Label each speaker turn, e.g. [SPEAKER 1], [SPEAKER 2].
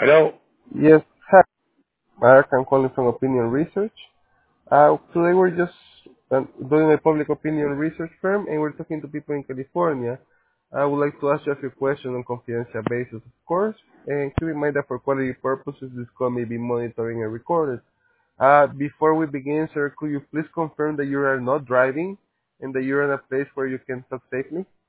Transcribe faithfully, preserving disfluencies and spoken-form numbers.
[SPEAKER 1] Hello.
[SPEAKER 2] Yes, hi. Mark, I'm calling from Opinion Research. Uh, today we're just uh, doing a public opinion research firm, and we're talking to people in California. I would like to ask you a few questions on confidential basis, of course, and keep in mind that for quality purposes, this call may be monitored and recorded. Uh, before we begin, sir, could you please confirm that you are not driving and that you're in a place where you can talk safely?